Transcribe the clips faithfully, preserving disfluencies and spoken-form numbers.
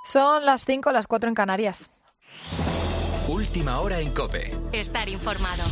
Son las cinco, las cuatro en Canarias. Última hora en COPE. Estar informado.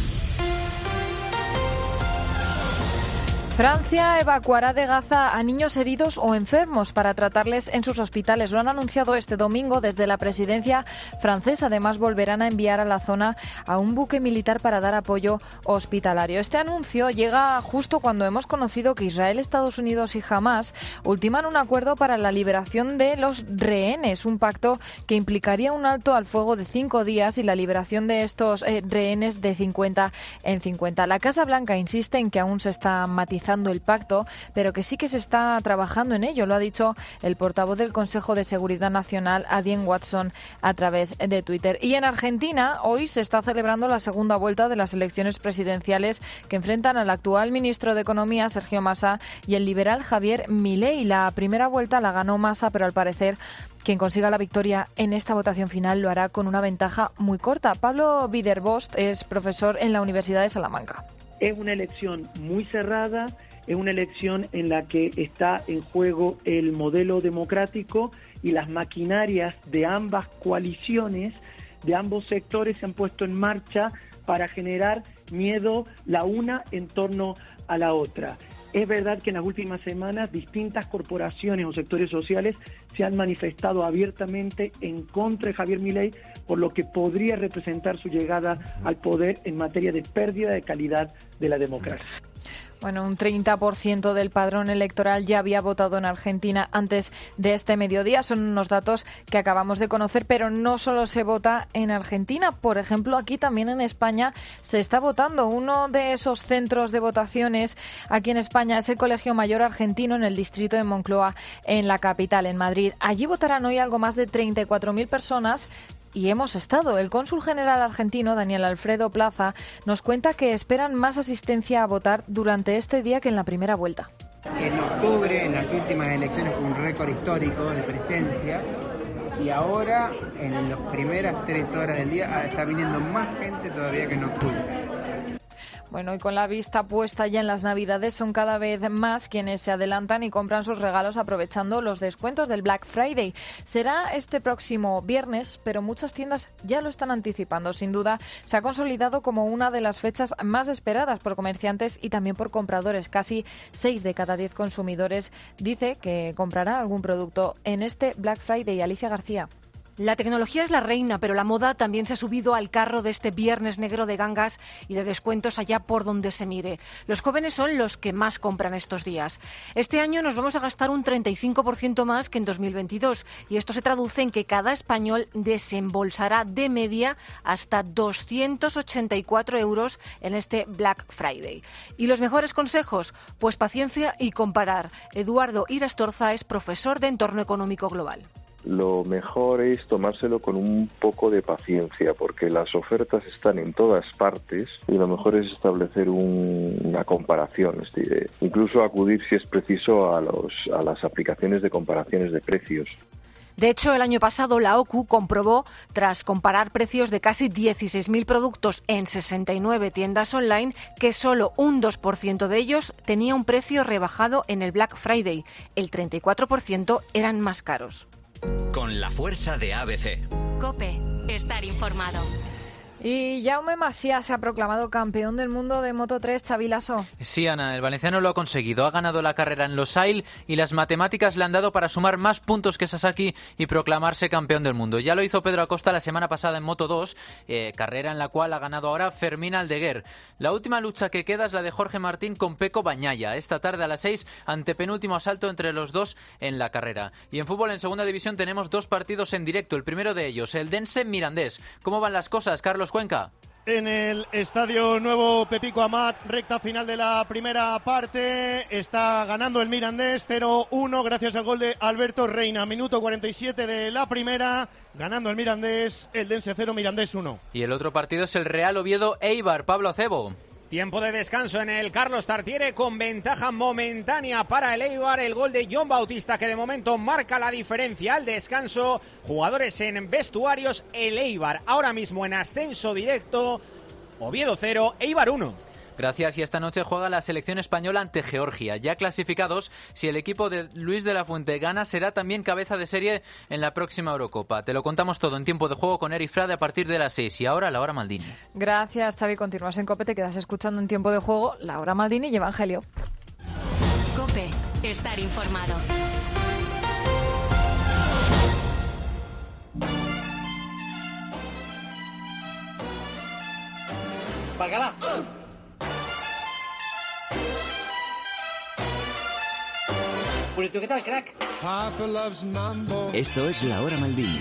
Francia evacuará de Gaza a niños heridos o enfermos para tratarles en sus hospitales. Lo han anunciado este domingo desde la presidencia francesa. Además, volverán a enviar a la zona a un buque militar para dar apoyo hospitalario. Este anuncio llega justo cuando hemos conocido que Israel, Estados Unidos y Hamás ultiman un acuerdo para la liberación de los rehenes, un pacto que implicaría un alto al fuego de cinco días y la liberación de estos eh, rehenes de cincuenta en cincuenta. La Casa Blanca insiste en que aún se está matizando el pacto, pero que sí que se está trabajando en ello. Lo ha dicho el portavoz del Consejo de Seguridad Nacional, Adrienne Watson, a través de Twitter. Y en Argentina, hoy se está celebrando la segunda vuelta de las elecciones presidenciales que enfrentan al actual ministro de Economía, Sergio Massa, y el liberal Javier Milei. La primera vuelta la ganó Massa, pero al parecer quien consiga la victoria en esta votación final lo hará con una ventaja muy corta. Pablo Widerbost es profesor en la Universidad de Salamanca. Es una elección muy cerrada, es una elección en la que está en juego el modelo democrático y las maquinarias de ambas coaliciones, de ambos sectores, se han puesto en marcha para generar miedo la una en torno a la otra. Es verdad que en las últimas semanas distintas corporaciones o sectores sociales se han manifestado abiertamente en contra de Javier Milei por lo que podría representar su llegada al poder en materia de pérdida de calidad de la democracia. Bueno, un treinta por ciento del padrón electoral ya había votado en Argentina antes de este mediodía. Son unos datos que acabamos de conocer, pero no solo se vota en Argentina. Por ejemplo, aquí también en España se está votando. Uno de esos centros de votaciones aquí en España es el Colegio Mayor Argentino en el distrito de Moncloa, en la capital, en Madrid. Allí votarán hoy algo más de treinta y cuatro mil personas. Y hemos estado. El cónsul general argentino, Daniel Alfredo Plaza, nos cuenta que esperan más asistencia a votar durante este día que en la primera vuelta. En octubre, en las últimas elecciones, fue un récord histórico de presencia. Y ahora, en las primeras tres horas del día, está viniendo más gente todavía que en octubre. Bueno, y con la vista puesta ya en las Navidades, son cada vez más quienes se adelantan y compran sus regalos aprovechando los descuentos del Black Friday. Será este próximo viernes, pero muchas tiendas ya lo están anticipando. Sin duda, se ha consolidado como una de las fechas más esperadas por comerciantes y también por compradores. Casi seis de cada diez consumidores dice que comprará algún producto en este Black Friday. Alicia García. La tecnología es la reina, pero la moda también se ha subido al carro de este viernes negro de gangas y de descuentos allá por donde se mire. Los jóvenes son los que más compran estos días. Este año nos vamos a gastar un treinta y cinco por ciento más que en dos mil veintidós y esto se traduce en que cada español desembolsará de media hasta doscientos ochenta y cuatro euros en este Black Friday. ¿Y los mejores consejos? Pues paciencia y comparar. Eduardo Irastorza es profesor de Entorno Económico Global. Lo mejor es tomárselo con un poco de paciencia, porque las ofertas están en todas partes y lo mejor es establecer un, una comparación, es decir, incluso acudir si es preciso a, los, a las aplicaciones de comparaciones de precios. De hecho, el año pasado la O C U comprobó, tras comparar precios de casi dieciséis mil productos en sesenta y nueve tiendas online, que solo un dos por ciento de ellos tenía un precio rebajado en el Black Friday. El treinta y cuatro por ciento eran más caros. Con la fuerza de A B C. COPE. Estar informado. Y Jaume Masia se ha proclamado campeón del mundo de Moto tres, Xavi Lasso. Sí, Ana, el valenciano lo ha conseguido. Ha ganado la carrera en Losail y las matemáticas le han dado para sumar más puntos que Sasaki y proclamarse campeón del mundo. Ya lo hizo Pedro Acosta la semana pasada en Moto dos, eh, carrera en la cual ha ganado ahora Fermín Aldeguer. La última lucha que queda es la de Jorge Martín con Peco Bañaya. Esta tarde a las seis, antepenúltimo asalto entre los dos en la carrera. Y en fútbol, en segunda división, tenemos dos partidos en directo. El primero de ellos, el Dense Mirandés. ¿Cómo van las cosas, Carlos Cuenca? En el Estadio Nuevo Pepico Amat, recta final de la primera parte, está ganando el Mirandés cero uno gracias al gol de Alberto Reina. Minuto cuarenta y siete de la primera, ganando el Mirandés, el Dense cero, Mirandés uno. Y el otro partido es el Real Oviedo Eibar, Pablo Acebo. Tiempo de descanso en el Carlos Tartiere con ventaja momentánea para el Eibar. El gol de John Bautista que de momento marca la diferencia al descanso. Jugadores en vestuarios, el Eibar ahora mismo en ascenso directo. Oviedo cero, Eibar uno. Gracias, y esta noche juega la selección española ante Georgia. Ya clasificados, si el equipo de Luis de la Fuente gana, será también cabeza de serie en la próxima Eurocopa. Te lo contamos todo en tiempo de juego con Eri Frade a partir de las seis. Y ahora la hora Maldini. Gracias, Xavi. Continúas en COPE, te quedas escuchando en tiempo de juego la hora Maldini y Evangelio. COPE, estar informado. ¡Bacala! ¿Qué tal, crack? Esto es la hora Maldini.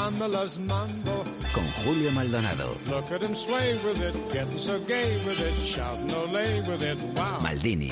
Con Julio Maldonado. Maldini.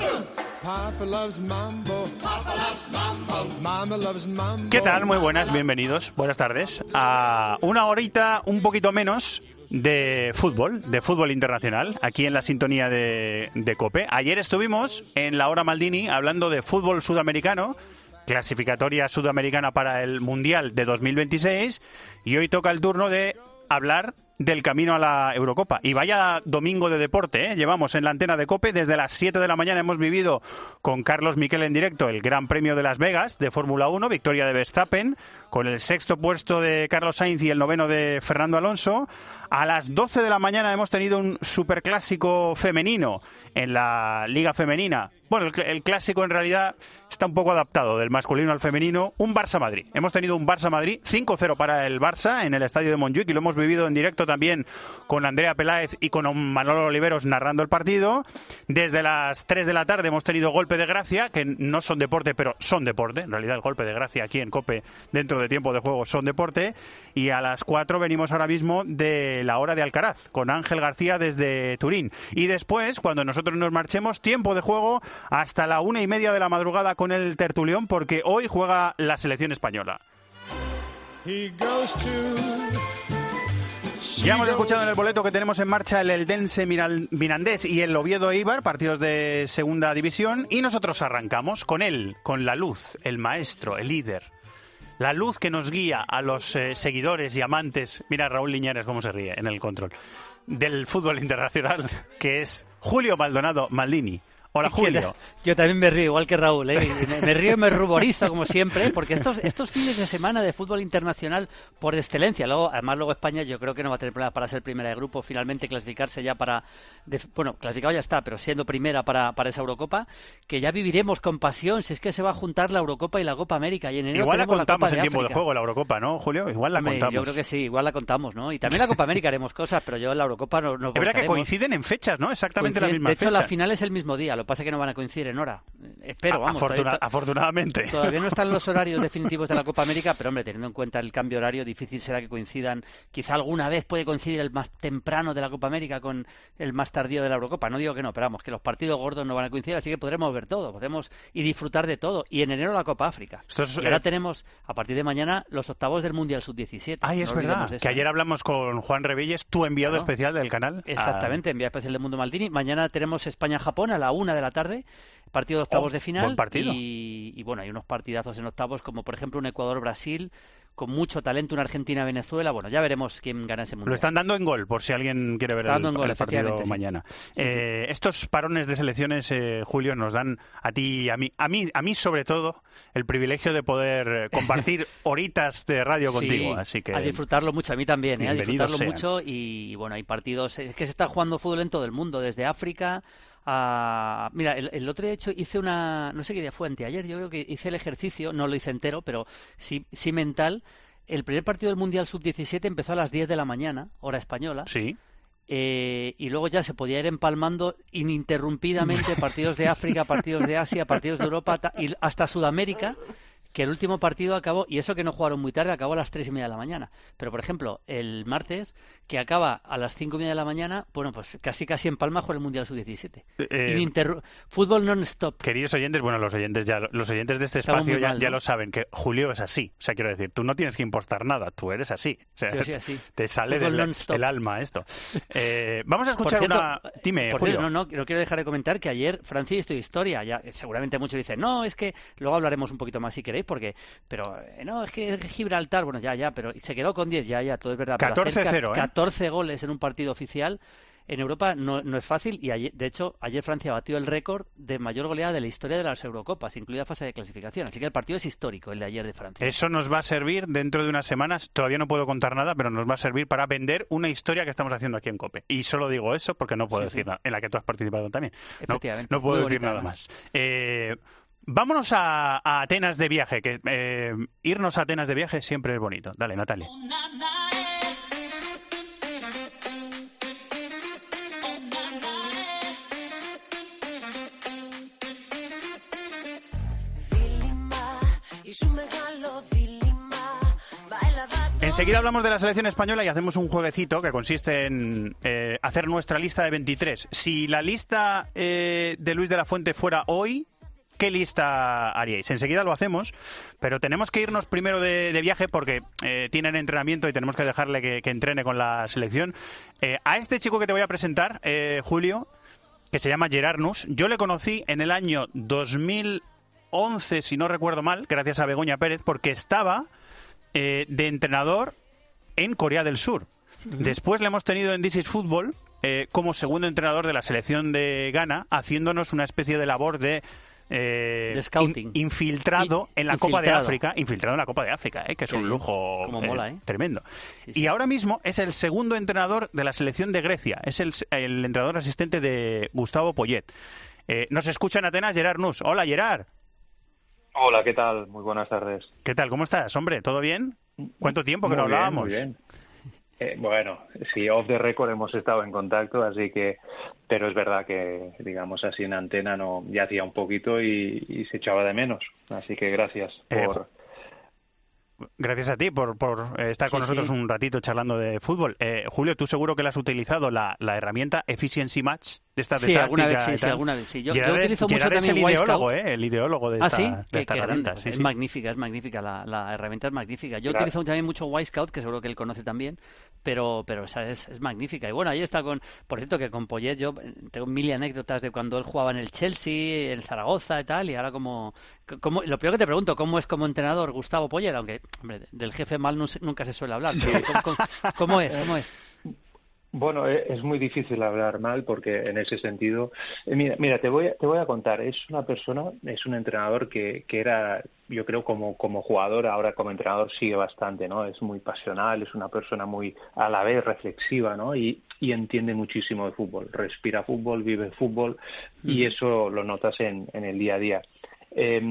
¿Qué tal? Muy buenas, bienvenidos, buenas tardes a una horita, un poquito menos, de fútbol, de fútbol internacional, aquí en la sintonía de, de COPE. Ayer estuvimos en la hora Maldini hablando de fútbol sudamericano, clasificatoria sudamericana para el Mundial de dos mil veintiséis, y hoy toca el turno de hablar del camino a la Eurocopa. Y vaya domingo de deporte, ¿eh? Llevamos en la antena de COPE desde las siete de la mañana. Hemos vivido con Carlos Miquel en directo el Gran Premio de Las Vegas de Fórmula uno, victoria de Verstappen, con el sexto puesto de Carlos Sainz y el noveno de Fernando Alonso. A las doce de la mañana hemos tenido un superclásico femenino en la Liga Femenina. Bueno, el, el clásico en realidad está un poco adaptado del masculino al femenino. Un Barça-Madrid. Hemos tenido un Barça-Madrid cinco cero para el Barça en el estadio de Montjuic, y lo hemos vivido en directo también con Andrea Peláez y con Manolo Oliveros narrando el partido. Desde las tres de la tarde hemos tenido golpe de gracia, que no son deporte, pero son deporte. En realidad el golpe de gracia aquí en COPE dentro de tiempo de juego son deporte. Y a las cuatro venimos ahora mismo de la hora de Alcaraz, con Ángel García desde Turín. Y después, cuando nosotros nos marchemos, tiempo de juego hasta la una y media de la madrugada con el tertulión, porque hoy juega la selección española. Ya hemos escuchado en el boleto que tenemos en marcha el Eldense Mirandés y el Oviedo Eibar, partidos de segunda división, y nosotros arrancamos con él, con la luz, el maestro, el líder. La luz que nos guía a los eh, seguidores y amantes, mira Raúl Liñares cómo se ríe en el control, del fútbol internacional, que es Julio Maldonado Maldini. Hola, Julio. Yo también me río, igual que Raúl, ¿eh? Me, me río y me ruborizo, como siempre, porque estos estos fines de semana de fútbol internacional por excelencia, luego además luego España yo creo que no va a tener problemas para ser primera de grupo, finalmente clasificarse ya para... De, bueno, clasificado ya está, pero siendo primera para, para esa Eurocopa, que ya viviremos con pasión, si es que se va a juntar la Eurocopa y la Copa América. Y en enero igual la contamos la en tiempo África. de juego, la Eurocopa, ¿no, Julio? Igual la Hombre, contamos. Yo creo que sí, igual la contamos, ¿no? Y también la Copa América haremos cosas, pero yo en la Eurocopa no nos Es verdad que coinciden en fechas, ¿no? Exactamente la misma fecha. De hecho, fecha. la final es el mismo día, lo que pasa es que no van a coincidir en hora. Espero, vamos. Afortuna todavía, afortunadamente. Todavía no están los horarios definitivos de la Copa América, pero hombre, teniendo en cuenta el cambio horario, difícil será que coincidan. Quizá alguna vez puede coincidir el más temprano de la Copa América con el más tardío de la Eurocopa. No digo que no, pero vamos, que los partidos gordos no van a coincidir, así que podremos ver todo, podemos y disfrutar de todo. Y en enero la Copa África. Esto es, y ahora eh... tenemos, a partir de mañana, los octavos del Mundial sub diecisiete. Ay, es no verdad, eso, que ayer ¿eh? hablamos con Juan Revelles, tu enviado claro. especial del canal. Exactamente, a... enviado especial del Mundo Maldini. Mañana tenemos España-Japón a la una de la tarde, partido de octavos oh, de final. Buen partido. Y, y bueno, hay unos partidazos en octavos, como por ejemplo un Ecuador-Brasil, con mucho talento, una Argentina-Venezuela. Bueno, ya veremos quién gana ese mundial. Lo están dando en gol, por si alguien quiere ver el, gol, el partido sí. mañana. Sí, eh, sí. Estos parones de selecciones, eh, Julio, nos dan a ti y a mí, a mí, a mí sobre todo, el privilegio de poder compartir horitas de radio sí, contigo. Así que a disfrutarlo mucho, a mí también, ¿eh? A disfrutarlo sean. mucho. Y bueno, hay partidos, es que se está jugando fútbol en todo el mundo, desde África a... Mira, el, el otro día hecho hice una, no sé qué día fue, anteayer, yo creo que hice el ejercicio, no lo hice entero, pero sí, sí mental. El primer partido del Mundial sub diecisiete empezó a las diez de la mañana, hora española. Sí. Eh, y luego ya se podía ir empalmando ininterrumpidamente partidos de África, partidos de Asia, partidos de Europa y hasta Sudamérica, que el último partido acabó, y eso que no jugaron muy tarde, acabó a las tres y media de la mañana. Pero, por ejemplo, el martes, que acaba a las cinco y media de la mañana, bueno, pues casi casi en Palma juega el Mundial sub diecisiete. Eh, Ininterru- fútbol non-stop. Queridos oyentes, bueno, los oyentes ya los oyentes de este Estamos espacio ya, mal, ¿no? ya lo saben, que Julio es así. O sea, quiero decir, tú no tienes que impostar nada, tú eres así. O sea, Yo soy así. te sale Fútbol del non-stop. el alma esto. Eh, vamos a escuchar Por cierto, una... Dime, por Julio. cierto, no, no, no quiero dejar de comentar que ayer Francia hizo historia. Ya, seguramente muchos dicen, no, es que luego hablaremos un poquito más si queréis, porque... Pero, eh, no, es que Gibraltar, bueno, ya, ya, pero se quedó con diez, ya, ya, todo es verdad. catorce cero, ¿eh? catorce goles en un partido oficial. en Europa no, no es fácil y ayer, de hecho ayer Francia batió el récord de mayor goleada de la historia de las Eurocopas, incluida fase de clasificación, así que el partido es histórico, el de ayer de Francia. Eso nos va a servir dentro de unas semanas, todavía no puedo contar nada, pero nos va a servir para vender una historia que estamos haciendo aquí en COPE. Y solo digo eso porque no puedo sí, decir sí. nada, en la que tú has participado también. Efectivamente. No, no puedo decir nada más. Eh, vámonos a, a Atenas de viaje, que eh, irnos a Atenas de viaje siempre es bonito. Dale, Natalia. Enseguida hablamos de la selección española y hacemos un jueguecito que consiste en eh, hacer nuestra lista de veintitrés. Si la lista eh, de Luis de la Fuente fuera hoy, ¿qué lista haríais? Enseguida lo hacemos, pero tenemos que irnos primero de, de viaje porque eh, tienen entrenamiento y tenemos que dejarle que, que entrene con la selección. Eh, a este chico que te voy a presentar, eh, Julio, que se llama Gerard Nus, yo le conocí en el año dos mil once, si no recuerdo mal, gracias a Begoña Pérez, porque estaba... Eh, de entrenador en Corea del Sur. Uh-huh. Después le hemos tenido en This is Football eh, como segundo entrenador de la selección de Ghana, haciéndonos una especie de labor de, eh, de scouting. In, infiltrado y, en la Copa de África, infiltrado en la Copa de África, eh, que es sí, un lujo como mola, eh, tremendo. Sí, sí. Y ahora mismo es el segundo entrenador de la selección de Grecia, es el, el entrenador asistente de Gustavo Poyet. Eh, nos escucha en Atenas Gerard Nus. Hola, Gerard. Hola, ¿qué tal? Muy buenas tardes. ¿Qué tal? ¿Cómo estás, hombre? ¿Todo bien? ¿Cuánto tiempo que muy no bien, hablábamos? Muy bien. Eh, bueno, sí, off the record hemos estado en contacto, así que, pero es verdad que, digamos así, en antena no, ya hacía un poquito y, y se echaba de menos. Así que gracias por... Eh, Gracias a ti por, por estar con sí, nosotros sí. un ratito charlando de fútbol. Eh, Julio, tú seguro que le has utilizado la, la herramienta Efficiency Match de esta sí, de alguna vez sí, sí, alguna vez sí. Yo, yo utilizo mucho Gerard también es el ideólogo, eh, el ideólogo de ¿Ah, esta, sí? de que, esta que herramienta. Es sí, sí. magnífica, es magnífica, la, la herramienta es magnífica. Yo claro. utilizo también mucho Wisecout, que seguro que él conoce también, pero pero esa es, es magnífica. Y bueno, ahí está con, por cierto, que con Poyet yo tengo mil anécdotas de cuando él jugaba en el Chelsea, el Zaragoza y tal, y ahora como, como lo peor que te pregunto, ¿cómo es como entrenador Gustavo Poyet? Aunque, hombre, del jefe mal no, nunca se suele hablar, pero ¿cómo, cómo, cómo es? ¿Cómo es? Bueno, es muy difícil hablar mal porque en ese sentido, mira, mira te voy a, te voy a contar, es una persona, es un entrenador que, que era, yo creo como como jugador, ahora como entrenador sigue bastante, ¿no? Es muy pasional, es una persona muy a la vez reflexiva, ¿no? Y, y entiende muchísimo de fútbol, respira fútbol, vive fútbol y eso lo notas en, en el día a día. Eh,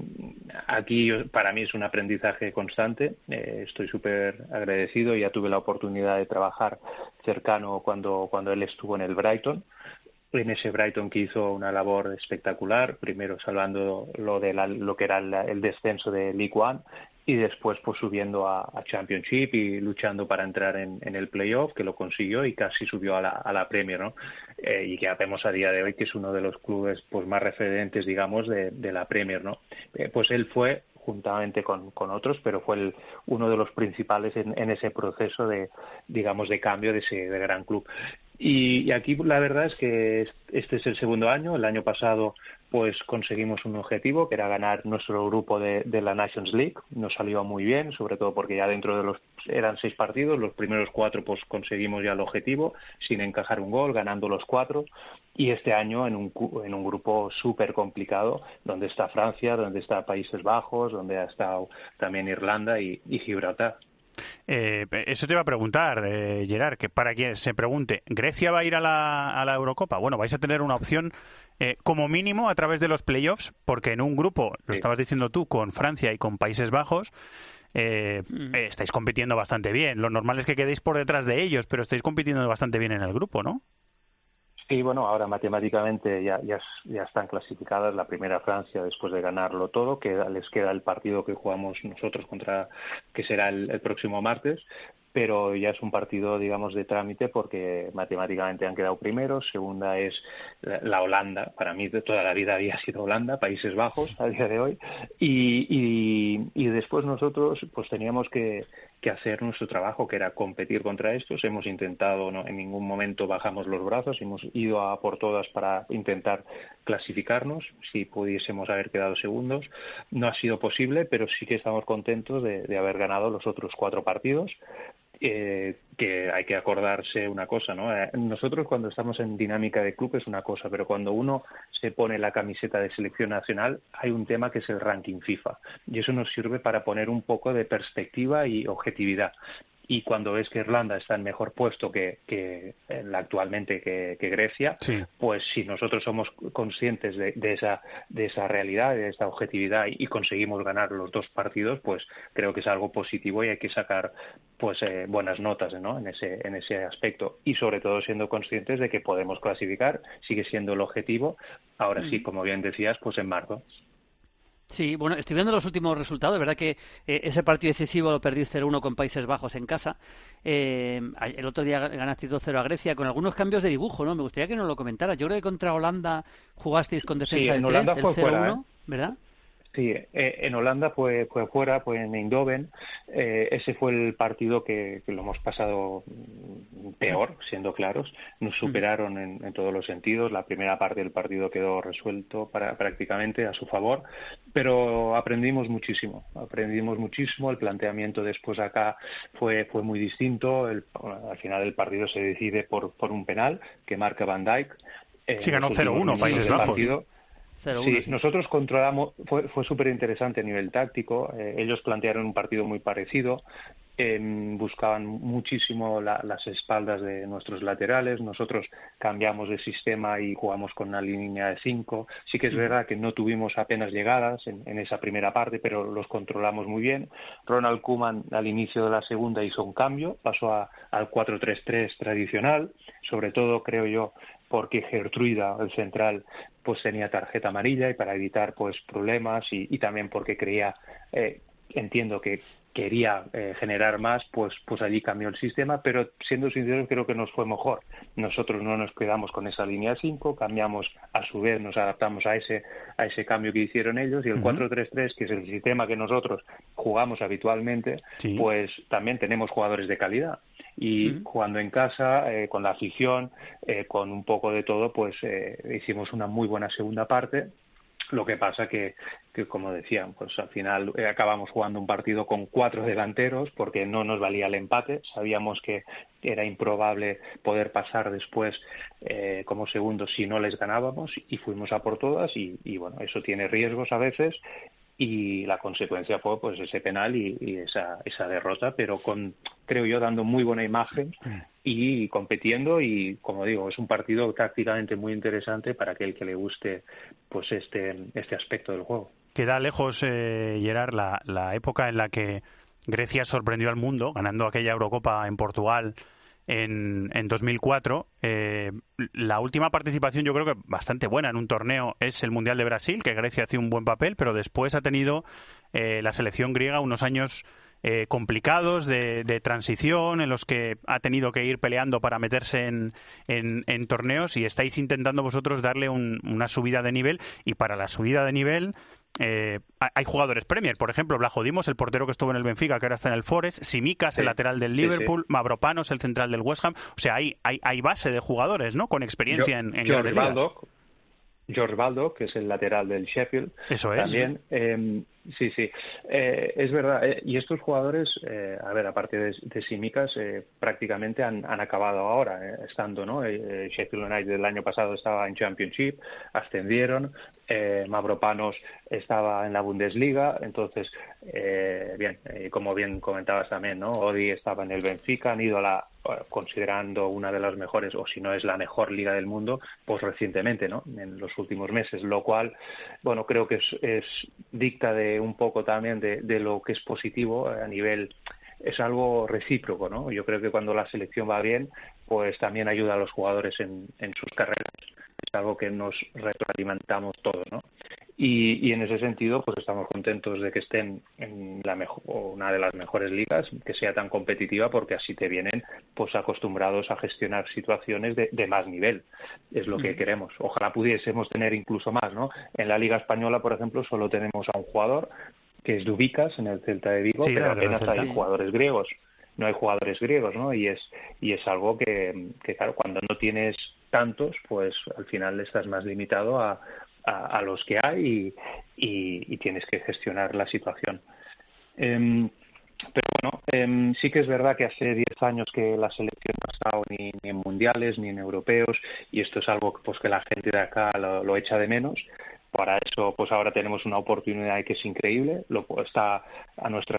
aquí para mí es un aprendizaje constante, eh, estoy súper agradecido, ya tuve la oportunidad de trabajar cercano cuando, cuando él estuvo en el Brighton, en ese Brighton que hizo una labor espectacular, primero salvando lo, de la, lo que era el, el descenso de League One y después pues subiendo a, a Championship y luchando para entrar en, en el playoff, que lo consiguió y casi subió a la, a la Premier, ¿no? Eh, y que vemos a día de hoy que es uno de los clubes pues más referentes, digamos, de, de la Premier, ¿no? Eh, pues él fue juntamente con, con otros, pero fue el, uno de los principales en, en ese proceso de, digamos, de cambio de ese de gran club. Y, y aquí la verdad es que este es el segundo año. El año pasado pues conseguimos un objetivo que era ganar nuestro grupo de, de la Nations League. Nos salió muy bien, sobre todo porque ya dentro de los eran seis partidos, los primeros cuatro pues conseguimos ya el objetivo sin encajar un gol, ganando los cuatro. Y este año en un en un grupo súper complicado, donde está Francia, donde está Países Bajos, donde ha estado también Irlanda y, y Gibraltar. Eh, eso te iba a preguntar, eh, Gerard, que para quien se pregunte, ¿Grecia va a ir a la, a la Eurocopa? Bueno, vais a tener una opción eh, como mínimo a través de los playoffs, porque en un grupo, lo sí. estabas diciendo tú, con Francia y con Países Bajos, eh, mm. eh, estáis compitiendo bastante bien. Lo normal es que quedéis por detrás de ellos, pero estáis compitiendo bastante bien en el grupo, ¿no? Sí, bueno, ahora matemáticamente ya, ya, ya están clasificadas la primera Francia después de ganarlo todo, que les queda el partido que jugamos nosotros contra, que será el, el próximo martes, pero ya es un partido, digamos, de trámite porque matemáticamente han quedado primeros. Segunda es la, la Holanda, para mí de toda la vida había sido Holanda, Países Bajos a día de hoy, y, y, y después nosotros pues teníamos que que hacer nuestro trabajo, que era competir contra estos. Hemos intentado, no, en ningún momento bajamos los brazos, hemos ido a por todas para intentar clasificarnos, si pudiésemos haber quedado segundos. No ha sido posible, pero sí que estamos contentos de, de haber ganado los otros cuatro partidos Eh, que hay que acordarse una cosa, ¿no? Eh, nosotros cuando estamos en dinámica de club es una cosa, pero cuando uno se pone la camiseta de selección nacional hay un tema que es el ranking FIFA y eso nos sirve para poner un poco de perspectiva y objetividad. Y cuando ves que Irlanda está en mejor puesto que, que actualmente que, que Grecia, sí. Pues si nosotros somos conscientes de, de esa de esa realidad, de esta objetividad y, y conseguimos ganar los dos partidos, pues creo que es algo positivo y hay que sacar pues eh, buenas notas, ¿no? en ese en ese aspecto y sobre todo siendo conscientes de que podemos clasificar, sigue siendo el objetivo. Ahora sí, sí como bien decías, pues en marzo. Sí, bueno, estoy viendo los últimos resultados. Es verdad que eh, ese partido decisivo lo perdí cero uno con Países Bajos en casa. Eh, el otro día ganasteis dos cero a Grecia con algunos cambios de dibujo, ¿no? Me gustaría que nos lo comentaras. Yo creo que contra Holanda jugasteis con defensa sí, de tres, el cero uno, ¿eh? ¿verdad? Sí, eh, en Holanda fue fue fuera, fue en Eindhoven. Eh, ese fue el partido que, que lo hemos pasado peor, siendo claros. Nos superaron en, en todos los sentidos. La primera parte del partido quedó resuelto para, prácticamente a su favor, pero aprendimos muchísimo. Aprendimos muchísimo. El planteamiento después acá fue fue muy distinto. El, al final el partido se decide por por un penal que marca Van Dijk. Eh, sí, ganó cero uno Países Bajos. Partido. cero uno, sí, sí, nosotros controlamos, fue, fue súper interesante a nivel táctico, eh, ellos plantearon un partido muy parecido, eh, buscaban muchísimo la, las espaldas de nuestros laterales, nosotros cambiamos de sistema y jugamos con una línea de cinco, sí que es sí. verdad que no tuvimos apenas llegadas en, en esa primera parte, pero los controlamos muy bien. Ronald Koeman al inicio de la segunda hizo un cambio, pasó a, al cuatro tres tres tradicional, sobre todo creo yo porque Gertruida, el central, pues tenía tarjeta amarilla y para evitar pues problemas y, y también porque creía, eh, entiendo que quería eh, generar más, pues pues allí cambió el sistema, pero siendo sinceros creo que nos fue mejor. Nosotros no nos quedamos con esa línea cinco, cambiamos a su vez, nos adaptamos a ese a ese cambio que hicieron ellos y el uh-huh. cuatro tres tres, que es el sistema que nosotros jugamos habitualmente, sí. pues también tenemos jugadores de calidad. Y uh-huh. jugando en casa, eh, con la afición, eh, con un poco de todo, pues eh, hicimos una muy buena segunda parte. Lo que pasa que, que como decían, pues al final eh, acabamos jugando un partido con cuatro delanteros porque no nos valía el empate. Sabíamos que era improbable poder pasar después eh, como segundos si no les ganábamos y fuimos a por todas y, y bueno, eso tiene riesgos a veces y la consecuencia fue pues ese penal y, y esa, esa derrota, pero con, creo yo, dando muy buena imagen y compitiendo y, como digo, es un partido tácticamente muy interesante para aquel que le guste pues este, este aspecto del juego. Queda lejos, eh, Gerard, la, la época en la que Grecia sorprendió al mundo ganando aquella Eurocopa en Portugal en, en dos mil cuatro. Eh, la última participación yo creo que bastante buena en un torneo es el Mundial de Brasil, que Grecia hacía un buen papel, pero después ha tenido eh, la selección griega unos años eh, complicados de, de transición en los que ha tenido que ir peleando para meterse en, en, en torneos y estáis intentando vosotros darle un, una subida de nivel y para la subida de nivel Eh, hay jugadores Premier, por ejemplo, Vlaho Dimos, el portero que estuvo en el Benfica, que ahora está en el Forest, Simikas, sí, el lateral del Liverpool, sí, sí. Mavropanos, el central del West Ham. O sea, hay, hay, hay base de jugadores, ¿no? Con experiencia Yo, en, en George Baldock, George Baldock, que es el lateral del Sheffield. Eso es. También, eh, sí, sí. Eh, es verdad. Eh, y estos jugadores, eh, a ver, aparte de, de Simikas, eh, prácticamente han, han acabado ahora, eh, estando, ¿no? Eh, Sheffield United el año pasado estaba en Championship, ascendieron. Eh, Mavropanos estaba en la Bundesliga, entonces, eh, bien, eh, como bien comentabas también, ¿no? Odi estaba en el Benfica, han ido a la, considerando una de las mejores, o si no es la mejor liga del mundo, pues recientemente, ¿no? En los últimos meses, lo cual, bueno, creo que es, es dicta de un poco también de, de lo que es positivo a nivel, es algo recíproco, ¿no? Yo creo que cuando la selección va bien, pues también ayuda a los jugadores en, en sus carreras. Es algo que nos retroalimentamos todos, ¿no? Y, y en ese sentido, pues estamos contentos de que estén en la mejor, una de las mejores ligas, que sea tan competitiva, porque así te vienen pues acostumbrados a gestionar situaciones de, de más nivel. Es lo que queremos. Ojalá pudiésemos tener incluso más, ¿no? En la Liga Española, por ejemplo, solo tenemos a un jugador, que es Dubicas, en el Celta de Vigo, sí, pero apenas hay sí. jugadores griegos. No hay jugadores griegos, ¿no? Y es y es algo que, que, claro, cuando no tienes tantos, pues al final estás más limitado a, a, a los que hay y, y, y tienes que gestionar la situación. Eh, pero bueno, eh, sí que es verdad que hace diez años que la selección no ha estado ni, ni en mundiales ni en europeos, y esto es algo pues que la gente de acá lo, lo echa de menos. Para eso, pues ahora tenemos una oportunidad que es increíble, lo está a nuestra